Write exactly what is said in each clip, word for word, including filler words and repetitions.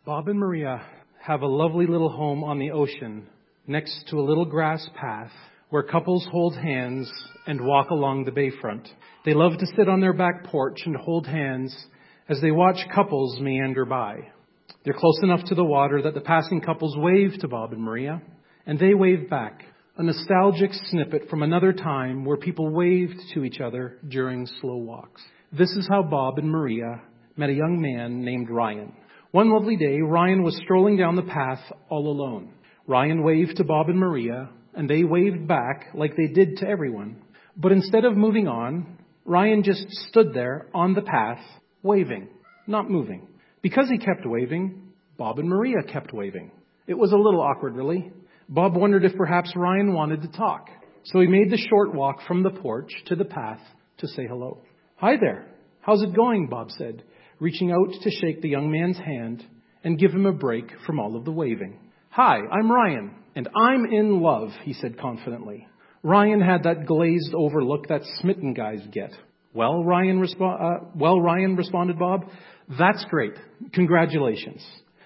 Bob and Maria have a lovely little home on the ocean next to a little grass path where couples hold hands and walk along the bayfront. They love to sit on their back porch and hold hands as they watch couples meander by. They're close enough to the water that the passing couples wave to Bob and Maria, and they wave back, a nostalgic snippet from another time where people waved to each other during slow walks. This is how Bob and Maria met a young man named Ryan. One lovely day, Ryan was strolling down the path all alone. Ryan waved to Bob and Maria, and they waved back like they did to everyone. But instead of moving on, Ryan just stood there on the path, waving, not moving. Because he kept waving, Bob and Maria kept waving. It was a little awkward, really. Bob wondered if perhaps Ryan wanted to talk. So he made the short walk from the porch to the path to say hello. "Hi there. How's it going?" Bob said, reaching out to shake the young man's hand and give him a break from all of the waving. "Hi, I'm Ryan, and I'm in love," he said confidently. Ryan had that glazed over look that smitten guys get. Well, Ryan, respo- uh, well, Ryan, responded Bob, "That's great. Congratulations."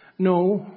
No,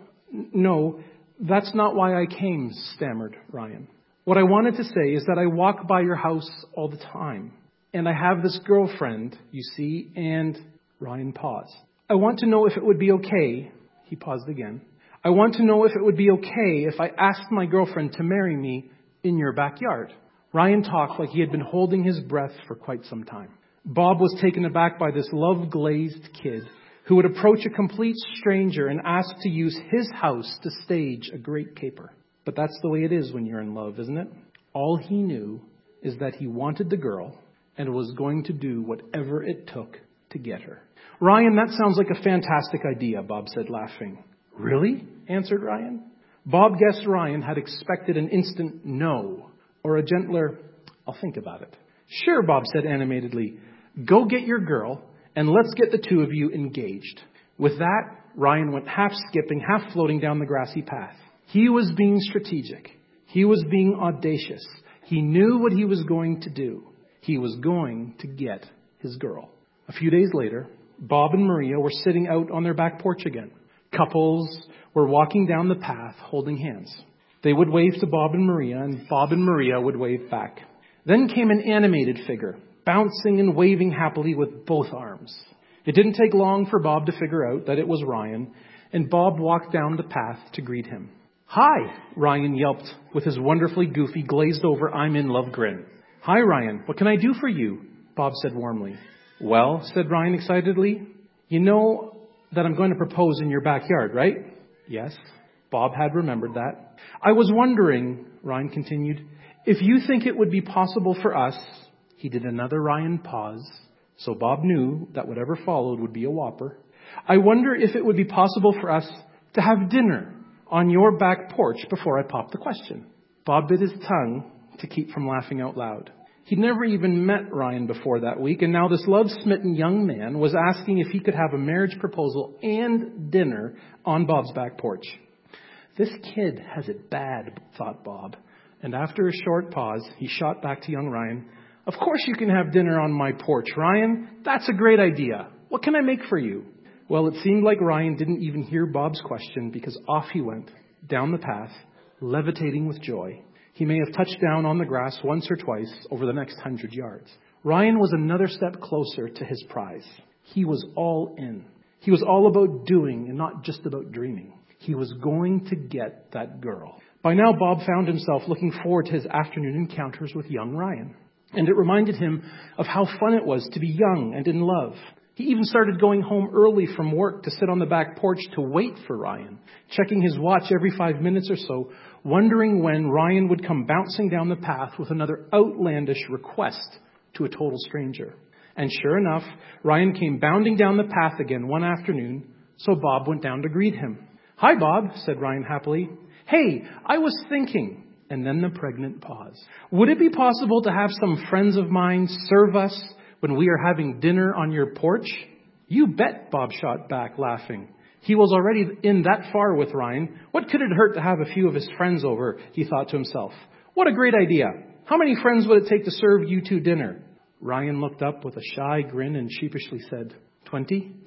no, that's not why I came, stammered Ryan. "What I wanted to say is that I walk by your house all the time. And I have this girlfriend, you see, and..." Ryan paused. "I want to know if it would be okay." He paused again. "I want to know if it would be okay if I asked my girlfriend to marry me in your backyard." Ryan talked like he had been holding his breath for quite some time. Bob was taken aback by this love-glazed kid who would approach a complete stranger and ask to use his house to stage a great caper. But that's the way it is when you're in love, isn't it? All he knew is that he wanted the girl and was going to do whatever it took to get her. "Ryan, that sounds like a fantastic idea," Bob said, laughing. "Really?" answered Ryan. Bob guessed Ryan had expected an instant no, or a gentler, "I'll think about it." "Sure," Bob said animatedly. "Go get your girl, and let's get the two of you engaged." With that, Ryan went half skipping, half floating down the grassy path. He was being strategic. He was being audacious. He knew what he was going to do. He was going to get his girl. A few days later, Bob and Maria were sitting out on their back porch again. Couples were walking down the path holding hands. They would wave to Bob and Maria, and Bob and Maria would wave back. Then came an animated figure, bouncing and waving happily with both arms. It didn't take long for Bob to figure out that it was Ryan, and Bob walked down the path to greet him. "Hi," Ryan yelped with his wonderfully goofy, glazed-over I'm in love grin. "Hi, Ryan. What can I do for you?" Bob said warmly. "Well," said Ryan excitedly, "you know that I'm going to propose in your backyard, right?" Yes, Bob had remembered that. "I was wondering," Ryan continued, "if you think it would be possible for us..." He did another Ryan pause, so Bob knew that whatever followed would be a whopper. "I wonder if it would be possible for us to have dinner on your back porch before I pop the question." Bob bit his tongue to keep from laughing out loud. He'd never even met Ryan before that week, and now this love-smitten young man was asking if he could have a marriage proposal and dinner on Bob's back porch. This kid has it bad, thought Bob. And after a short pause, he shot back to young Ryan. "Of course you can have dinner on my porch, Ryan. That's a great idea. What can I make for you?" Well, it seemed like Ryan didn't even hear Bob's question because off he went, down the path, levitating with joy. He may have touched down on the grass once or twice over the next hundred yards. Ryan was another step closer to his prize. He was all in. He was all about doing and not just about dreaming. He was going to get that girl. By now, Bob found himself looking forward to his afternoon encounters with young Ryan. And it reminded him of how fun it was to be young and in love. He even started going home early from work to sit on the back porch to wait for Ryan, checking his watch every five minutes or so, wondering when Ryan would come bouncing down the path with another outlandish request to a total stranger. And sure enough, Ryan came bounding down the path again one afternoon, so Bob went down to greet him. "Hi, Bob," said Ryan happily. "Hey, I was thinking..." And then the pregnant pause. "Would it be possible to have some friends of mine serve us when we are having dinner on your porch?" "You bet," Bob shot back, laughing. He was already in that far with Ryan. What could it hurt to have a few of his friends over, he thought to himself. What a great idea. How many friends would it take to serve you two dinner? Ryan looked up with a shy grin and sheepishly said, twenty?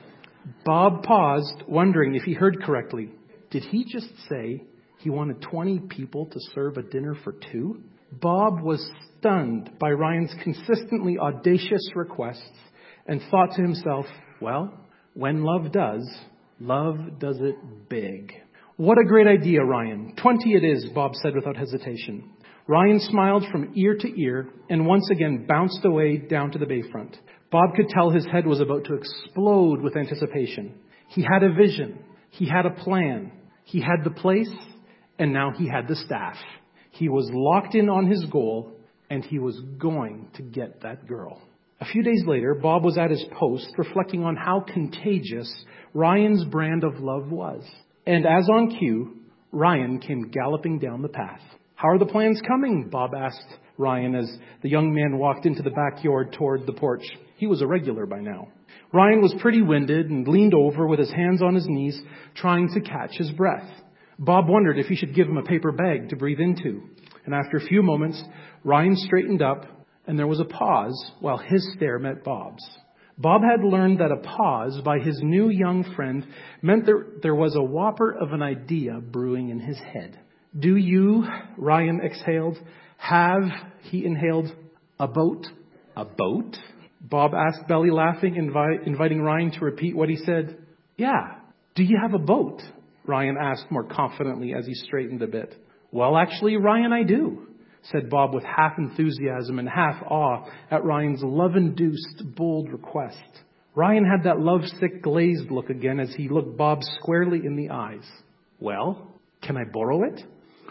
Bob paused, wondering if he heard correctly. Did he just say he wanted twenty people to serve a dinner for two? Bob was stunned by Ryan's consistently audacious requests and thought to himself, well, when love does, love does it big. What a great idea, Ryan. Twenty it is, Bob said without hesitation. Ryan smiled from ear to ear and once again bounced away down to the bayfront. Bob could tell his head was about to explode with anticipation. He had a vision. He had a plan. He had the place, and now he had the staff. He was locked in on his goal, and he was going to get that girl. A few days later, Bob was at his post reflecting on how contagious Ryan's brand of love was. And as on cue, Ryan came galloping down the path. How are the plans coming? Bob asked Ryan as the young man walked into the backyard toward the porch. He was a regular by now. Ryan was pretty winded and leaned over with his hands on his knees, trying to catch his breath. Bob wondered if he should give him a paper bag to breathe into. And after a few moments, Ryan straightened up, and there was a pause while his stare met Bob's. Bob had learned that a pause by his new young friend meant there, there was a whopper of an idea brewing in his head. Do you, Ryan exhaled, have, he inhaled, a boat? A boat? Bob asked, belly laughing, invi- inviting Ryan to repeat what he said. Yeah. Do you have a boat? Ryan asked more confidently as he straightened a bit. Well, actually, Ryan, I do, said Bob with half enthusiasm and half awe at Ryan's love-induced, bold request. Ryan had that lovesick, glazed look again as he looked Bob squarely in the eyes. Well, can I borrow it?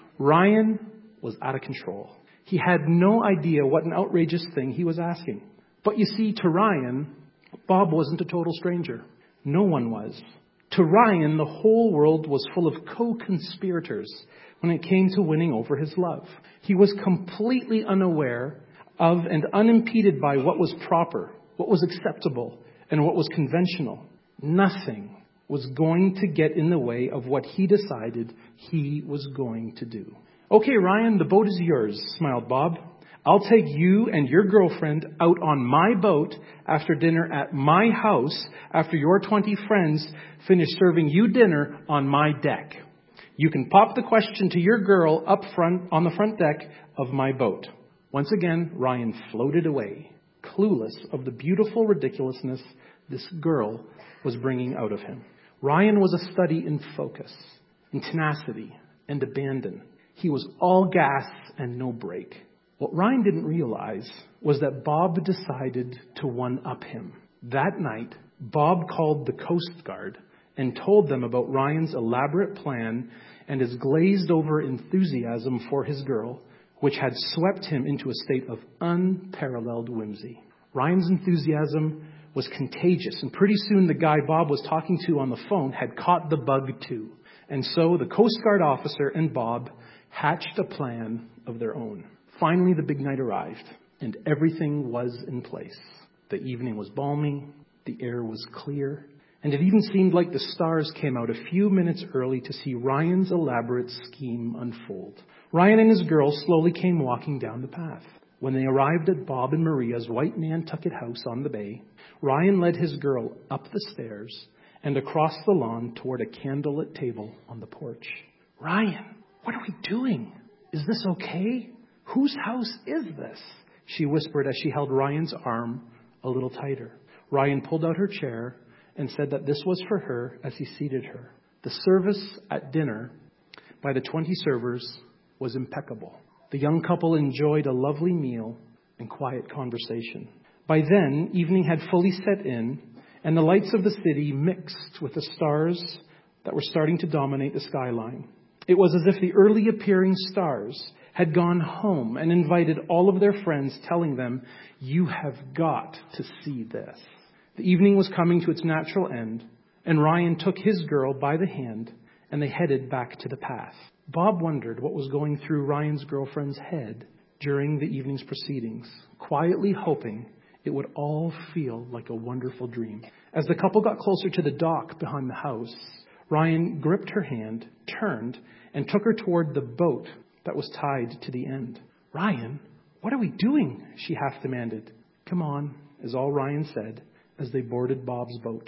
Ryan was out of control. He had no idea what an outrageous thing he was asking. But you see, to Ryan, Bob wasn't a total stranger. No one was. To Ryan, the whole world was full of co-conspirators when it came to winning over his love. He was completely unaware of and unimpeded by what was proper, what was acceptable, and what was conventional. Nothing was going to get in the way of what he decided he was going to do. Okay, Ryan, the boat is yours, smiled Bob. I'll take you and your girlfriend out on my boat after dinner at my house after your twenty friends finish serving you dinner on my deck. You can pop the question to your girl up front on the front deck of my boat. Once again, Ryan floated away, clueless of the beautiful ridiculousness this girl was bringing out of him. Ryan was a study in focus, in tenacity, and abandon. He was all gas and no brake. What Ryan didn't realize was that Bob decided to one-up him. That night, Bob called the Coast Guard and told them about Ryan's elaborate plan and his glazed-over enthusiasm for his girl, which had swept him into a state of unparalleled whimsy. Ryan's enthusiasm was contagious, and pretty soon the guy Bob was talking to on the phone had caught the bug too. And so the Coast Guard officer and Bob hatched a plan of their own. Finally, the big night arrived, and everything was in place. The evening was balmy, the air was clear, and it even seemed like the stars came out a few minutes early to see Ryan's elaborate scheme unfold. Ryan and his girl slowly came walking down the path. When they arrived at Bob and Maria's white Nantucket house on the bay, Ryan led his girl up the stairs and across the lawn toward a candlelit table on the porch. Ryan, what are we doing? Is this okay? Whose house is this? She whispered as she held Ryan's arm a little tighter. Ryan pulled out her chair and said that this was for her as he seated her. The service at dinner by the twenty servers was impeccable. The young couple enjoyed a lovely meal and quiet conversation. By then, evening had fully set in, and the lights of the city mixed with the stars that were starting to dominate the skyline. It was as if the early appearing stars had gone home and invited all of their friends, telling them, you have got to see this. The evening was coming to its natural end, and Ryan took his girl by the hand, and they headed back to the path. Bob wondered what was going through Ryan's girlfriend's head during the evening's proceedings, quietly hoping it would all feel like a wonderful dream. As the couple got closer to the dock behind the house, Ryan gripped her hand, turned, and took her toward the boat that was tied to the end. Ryan, what are we doing? She half demanded. Come on, is all Ryan said as they boarded Bob's boat.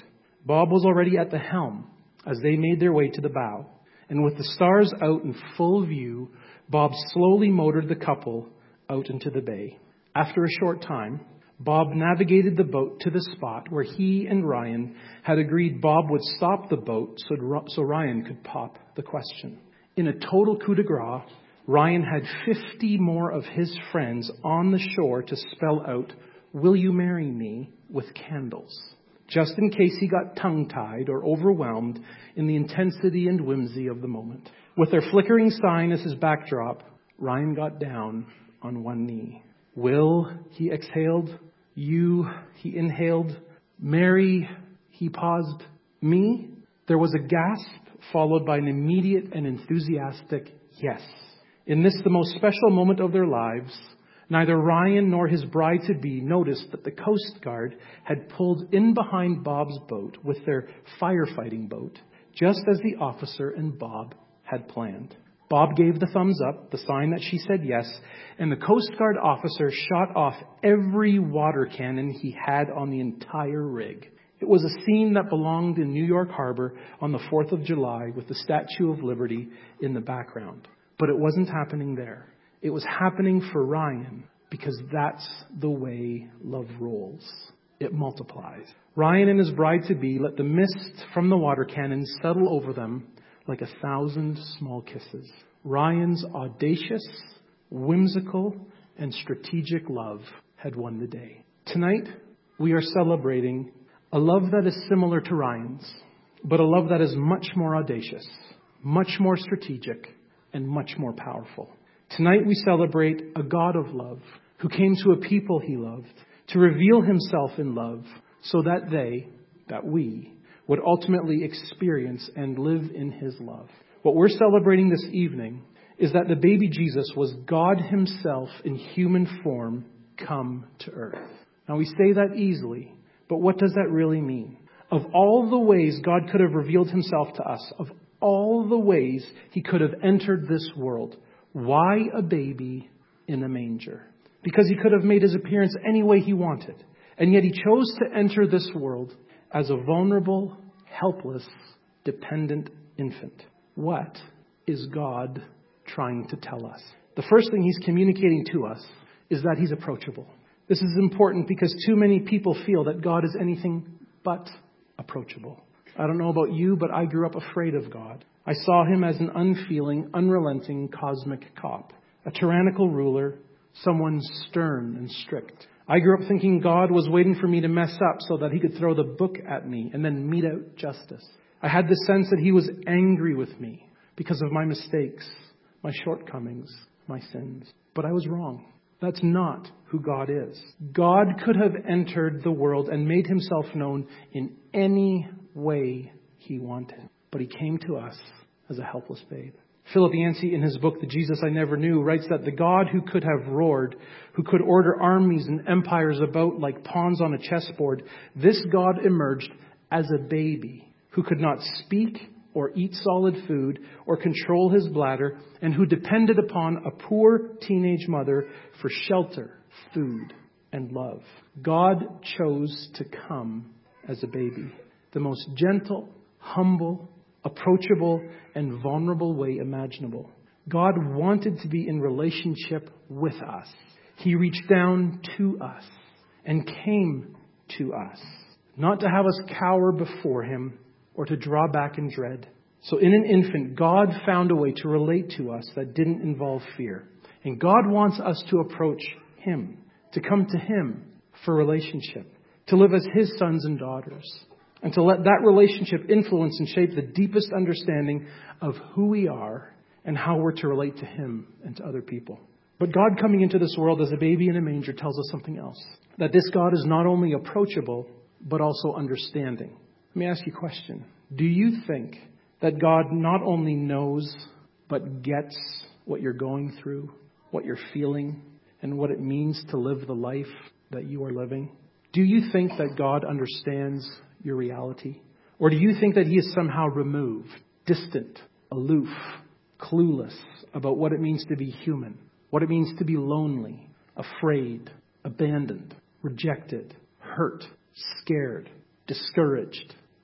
Bob was already at the helm as they made their way to the bow. And with the stars out in full view, Bob slowly motored the couple out into the bay. After a short time, Bob navigated the boat to the spot where he and Ryan had agreed Bob would stop the boat so, so Ryan could pop the question. In a total coup de grace, Ryan had fifty more of his friends on the shore to spell out, "Will you marry me?" with candles, just in case he got tongue-tied or overwhelmed in the intensity and whimsy of the moment. With their flickering sign as his backdrop, Ryan got down on one knee. "Will," he exhaled. "You," he inhaled. "Marry," he paused. "Me?" There was a gasp, followed by an immediate and enthusiastic yes. In this, the most special moment of their lives, neither Ryan nor his bride-to-be noticed that the Coast Guard had pulled in behind Bob's boat with their firefighting boat, just as the officer and Bob had planned. Bob gave the thumbs up, the sign that she said yes, and the Coast Guard officer shot off every water cannon he had on the entire rig. It was a scene that belonged in New York Harbor on the fourth of July with the Statue of Liberty in the background. But it wasn't happening there. It was happening for Ryan because that's the way love rolls. It multiplies. Ryan and his bride-to-be let the mist from the water cannons settle over them like a thousand small kisses. Ryan's audacious, whimsical, and strategic love had won the day. Tonight, we are celebrating a love that is similar to Ryan's, but a love that is much more audacious, much more strategic, and much more powerful. Tonight, we celebrate a God of love who came to a people he loved to reveal himself in love so that they, that we, would ultimately experience and live in his love. What we're celebrating this evening is that the baby Jesus was God himself in human form come to earth. Now we say that easily, but what does that really mean? Of all the ways God could have revealed himself to us, of all the ways he could have entered this world, why a baby in a manger? Because he could have made his appearance any way he wanted. And yet he chose to enter this world as a vulnerable, helpless, dependent infant. What is God trying to tell us? The first thing he's communicating to us is that he's approachable. This is important because too many people feel that God is anything but approachable. I don't know about you, but I grew up afraid of God. I saw him as an unfeeling, unrelenting cosmic cop, a tyrannical ruler, someone stern and strict. I grew up thinking God was waiting for me to mess up so that he could throw the book at me and then mete out justice. I had the sense that he was angry with me because of my mistakes, my shortcomings, my sins. But I was wrong. That's not who God is. God could have entered the world and made himself known in any way he wanted. But he came to us as a helpless babe. Philip Yancey, in his book, The Jesus I Never Knew, writes that the God who could have roared, who could order armies and empires about like pawns on a chessboard, this God emerged as a baby who could not speak or eat solid food or control his bladder, and who depended upon a poor teenage mother for shelter, food, and love. God chose to come as a baby, the most gentle, humble, approachable, and vulnerable way imaginable. God wanted to be in relationship with us. He reached down to us and came to us, not to have us cower before him or to draw back in dread. So in an infant, God found a way to relate to us that didn't involve fear. And God wants us to approach him, to come to him for relationship, to live as his sons and daughters, and to let that relationship influence and shape the deepest understanding of who we are and how we're to relate to him and to other people. But God coming into this world as a baby in a manger tells us something else. That this God is not only approachable, but also understanding. Let me ask you a question. Do you think that God not only knows, but gets what you're going through, what you're feeling, and what it means to live the life that you are living? Do you think that God understands your reality? Or do you think that he is somehow removed, distant, aloof, clueless about what it means to be human, what it means to be lonely, afraid, abandoned, rejected, hurt, scared, discouraged,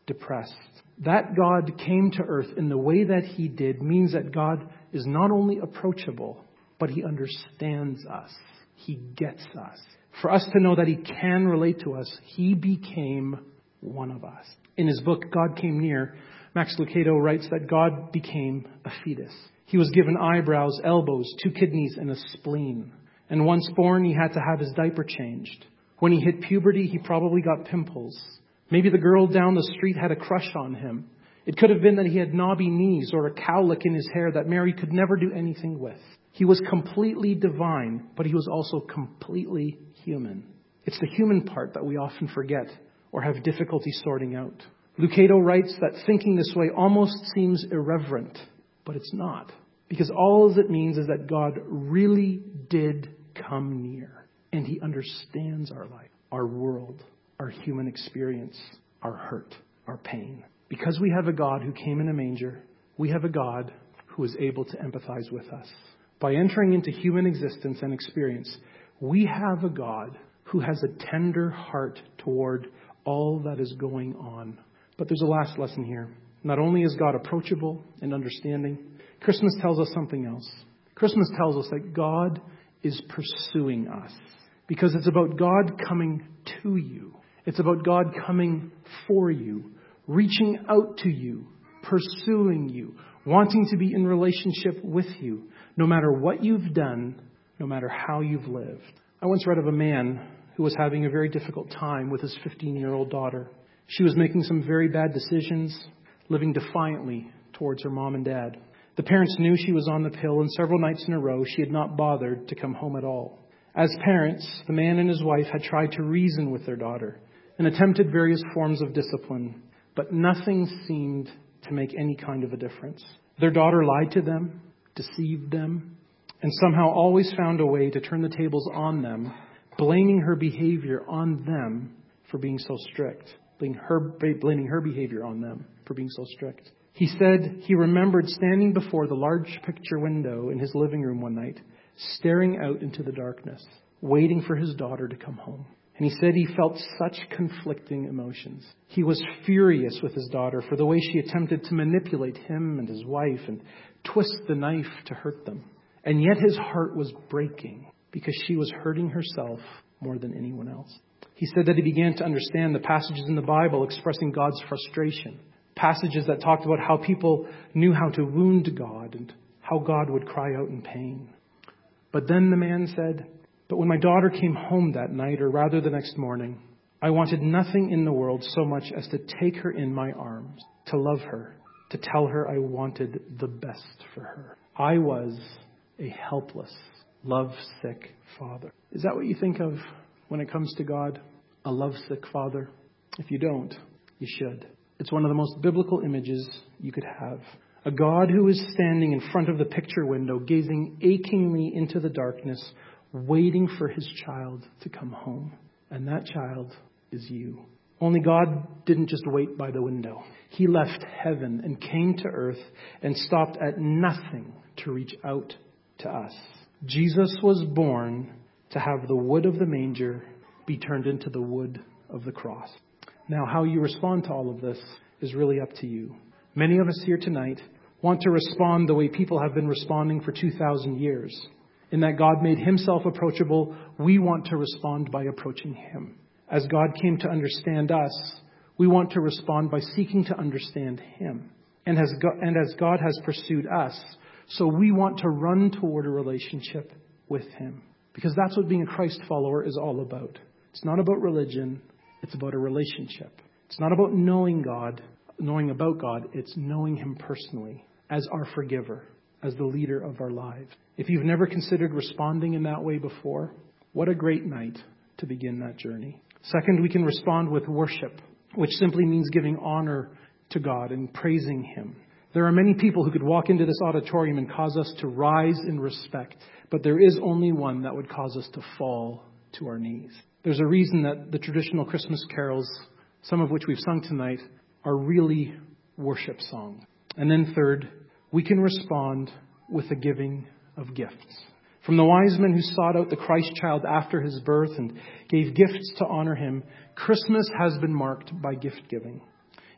depressed. That God came to earth in the way that he did means that God is not only approachable, but he understands us. He gets us. For us to know that he can relate to us, he became one of us. In his book, God Came Near, Max Lucado writes that God became a fetus. He was given eyebrows, elbows, two kidneys, and a spleen. And once born, he had to have his diaper changed. When he hit puberty, he probably got pimples. Maybe the girl down the street had a crush on him. It could have been that he had knobby knees or a cowlick in his hair that Mary could never do anything with. He was completely divine, but he was also completely human. It's the human part that we often forget or have difficulty sorting out. Lucado writes that thinking this way almost seems irreverent, but it's not. Because all it means is that God really did come near, and he understands our life, our world, our human experience, our hurt, our pain. Because we have a God who came in a manger, we have a God who is able to empathize with us. By entering into human existence and experience, we have a God who has a tender heart toward all that is going on. But there's a last lesson here. Not only is God approachable and understanding, Christmas tells us something else. Christmas tells us that God is pursuing us. Because it's about God coming to you. It's about God coming for you, reaching out to you, pursuing you, wanting to be in relationship with you, no matter what you've done, no matter how you've lived. I once read of a man who was having a very difficult time with his fifteen-year-old daughter. She was making some very bad decisions, living defiantly towards her mom and dad. The parents knew she was on the pill, and several nights in a row she had not bothered to come home at all. As parents, the man and his wife had tried to reason with their daughter and attempted various forms of discipline, but nothing seemed to make any kind of a difference. Their daughter lied to them, deceived them, and somehow always found a way to turn the tables on them, blaming her behavior on them for being so strict, blaming her, blaming her behavior on them for being so strict. He said he remembered standing before the large picture window in his living room one night, staring out into the darkness, waiting for his daughter to come home. And he said he felt such conflicting emotions. He was furious with his daughter for the way she attempted to manipulate him and his wife and twist the knife to hurt them. And yet his heart was breaking because she was hurting herself more than anyone else. He said that he began to understand the passages in the Bible expressing God's frustration. Passages that talked about how people knew how to wound God and how God would cry out in pain. But then the man said, but when my daughter came home that night, or rather the next morning, I wanted nothing in the world so much as to take her in my arms, to love her, to tell her I wanted the best for her. I was a helpless, lovesick father. Is that what you think of when it comes to God? A lovesick father? If you don't, you should. It's one of the most biblical images you could have. A God who is standing in front of the picture window, gazing achingly into the darkness, waiting for his child to come home. And that child is you. Only God didn't just wait by the window. He left heaven and came to earth and stopped at nothing to reach out to us. Jesus was born to have the wood of the manger be turned into the wood of the cross. Now, how you respond to all of this is really up to you. Many of us here tonight want to respond the way people have been responding for two thousand years. In that God made himself approachable, we want to respond by approaching him. As God came to understand us, we want to respond by seeking to understand him. And as God, and as God has pursued us, so we want to run toward a relationship with him. Because that's what being a Christ follower is all about. It's not about religion. It's about a relationship. It's not about knowing God, knowing about God. It's knowing him personally as our forgiver, as the leader of our lives. If you've never considered responding in that way before, what a great night to begin that journey. Second, we can respond with worship, which simply means giving honor to God and praising him. There are many people who could walk into this auditorium and cause us to rise in respect, but there is only one that would cause us to fall to our knees. There's a reason that the traditional Christmas carols, some of which we've sung tonight, are really worship songs. And then third, we can respond with the giving of gifts. From the wise men who sought out the Christ child after his birth and gave gifts to honor him, Christmas has been marked by gift giving.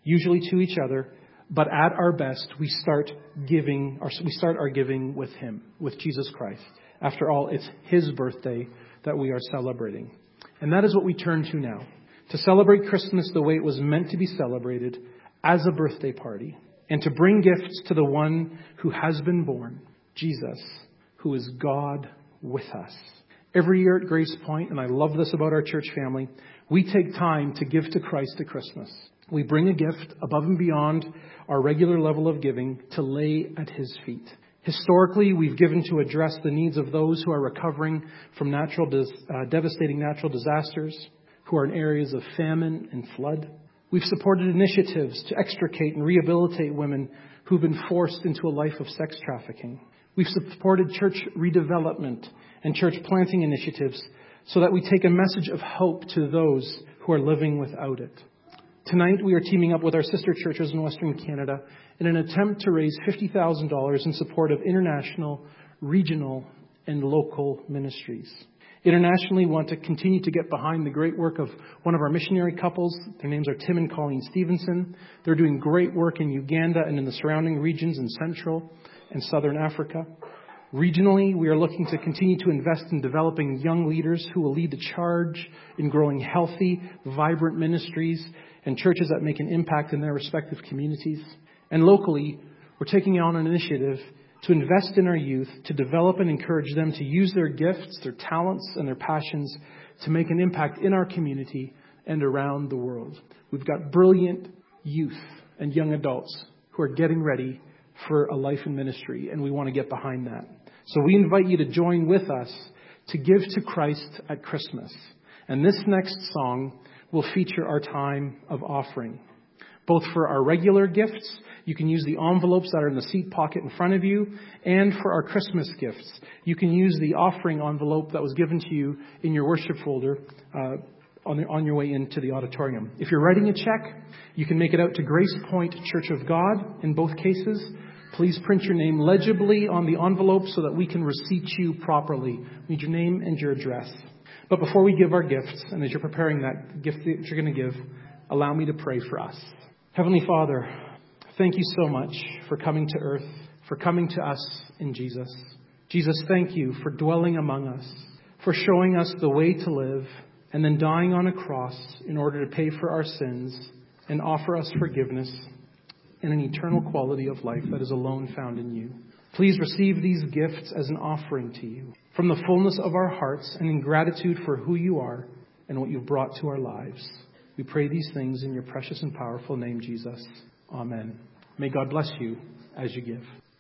usually to each other, but at our best, we start giving, or we start our giving with Him, with Jesus Christ. After all, it's His birthday that we are celebrating. And that is what we turn to now, to celebrate Christmas the way it was meant to be celebrated, as a birthday party, and to bring gifts to the one who has been born, Jesus, who is God with us. Every year at Grace Point, and I love this about our church family, we take time to give to Christ at Christmas. We bring a gift above and beyond our regular level of giving to lay at His feet. Historically, we've given to address the needs of those who are recovering from natural, dis- uh, devastating natural disasters, who are in areas of famine and flood. We've supported initiatives to extricate and rehabilitate women who've been forced into a life of sex trafficking. We've supported church redevelopment and church planting initiatives so that we take a message of hope to those who are living without it. Tonight, we are teaming up with our sister churches in Western Canada in an attempt to raise fifty thousand dollars in support of international, regional, and local ministries. Internationally, we want to continue to get behind the great work of one of our missionary couples. Their names are Tim and Colleen Stevenson. They're doing great work in Uganda and in the surrounding regions in Central and Southern Africa. Regionally, we are looking to continue to invest in developing young leaders who will lead the charge in growing healthy, vibrant ministries and churches that make an impact in their respective communities. And locally, we're taking on an initiative to invest in our youth, to develop and encourage them to use their gifts, their talents, and their passions to make an impact in our community and around the world. We've got brilliant youth and young adults who are getting ready for a life in ministry, and we want to get behind that. So we invite you to join with us to give to Christ at Christmas. And this next song will feature our time of offering. Both for our regular gifts, you can use the envelopes that are in the seat pocket in front of you, and for our Christmas gifts, you can use the offering envelope that was given to you in your worship folder uh, on, the, on your way into the auditorium. If you're writing a check, you can make it out to Grace Point Church of God in both cases. Please print your name legibly on the envelope so that we can receipt you properly. We need your name and your address. But before we give our gifts, and as you're preparing that gift that you're going to give, allow me to pray for us. Heavenly Father, thank you so much for coming to earth, for coming to us in Jesus. Jesus, thank you for dwelling among us, for showing us the way to live, and then dying on a cross in order to pay for our sins and offer us forgiveness and an eternal quality of life that is alone found in you. Please receive these gifts as an offering to you from the fullness of our hearts and in gratitude for who you are and what you've brought to our lives. We pray these things in your precious and powerful name, Jesus. Amen. May God bless you as you give.